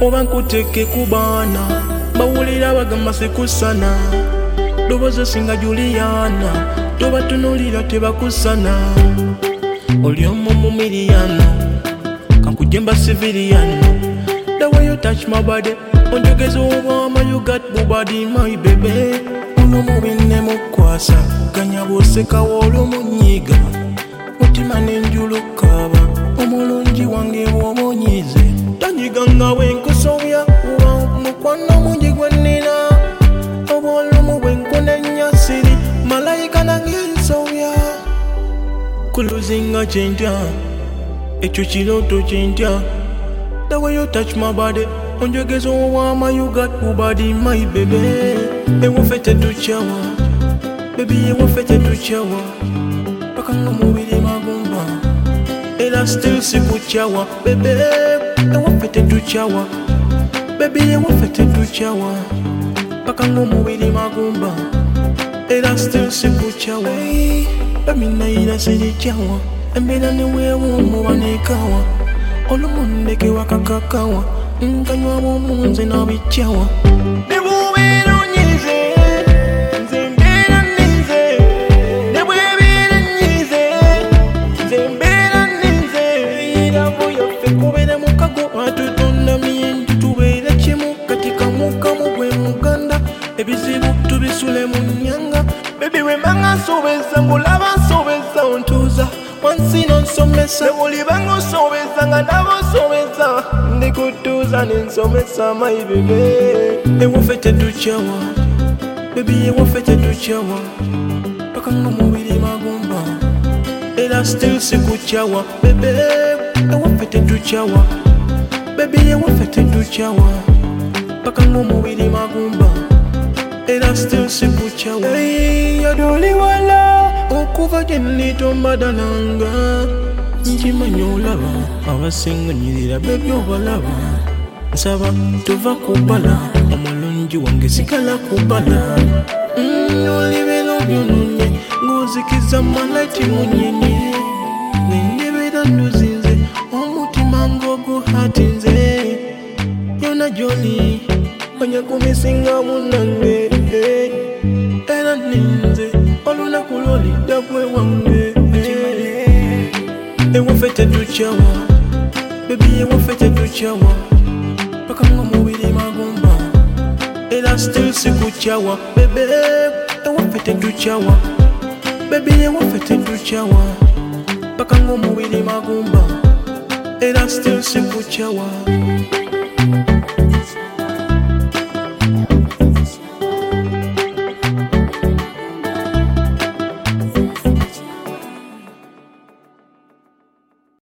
oba nkuteke kubaana bawulira bagamba sekusana dobozo singa Juliana tobatunulira tebakusana oli omu mu miliyano kankujemba civilian. The way you touch my body onjogeza obwama you got body my baby uno mubine mukwasa ganya boseka wolo munyiga mutima nenjulukaba omulungi wange bw'omunyize tanyiganga wenkusobya mukwano mungi gwenina obwolumu bwenkunenya siri malayika nange nsobya kuluzinga kyentya ekyo kiroto kyentya. The way you touch my body onjogeza obwama you got body my baby ewofete tuchawa baby ewofete tuchawa paka ng'omubiri magumba era still sikuchawa baby ewofete tuchawa baby ewofete tuchawa paka ng'omubiri magumba era still sikuchawa baby naira sirichawa embeera neweewo mubanekawa olumundeke wakakakawa nkanywa bomunze nabichawa nebubera onyize nze mbeera ninze nebwebera nyize nze mbeera ninze irabo yaffe kubere mukago atutonda miyenju tubeera kimu katika mukamu gwe muganda ebizibu tubisule mu nnyanga bebi wembanga nsobeza ngulaba nsobeza ontuuza wansi nonsomesa nebulibanga osobeza nga nabo osobeza ndikutuuza nensomesa my baby ewofete tuchawa baby ewofete tuchawa paka ng'omubiri magumba era still sikuchawa baby ewofete tuchawa baby ewofete tuchawa paka ng'omubiri magumba era still sikuchawa yadoli wala okuva gyennitombadananga nkimanya olaba abasenganyirira bebi obalaba nsaba tova kubala omulungi wange sigala kubala olibera obyononye ng'ozikiza malaiti munyenye nendebera nduzinze omutima ng'oguhatinze yona gyoli manya kumisinga munange era ninze olunaku lwolidda gwe wange ewofete tuchawa baby ewofete tuchawa paka ng'omubiri magumba era still sikuchawa baby ewofete tuchawa baby ewofete tuchawa paka ng'omubiri magumba era still sikuchawa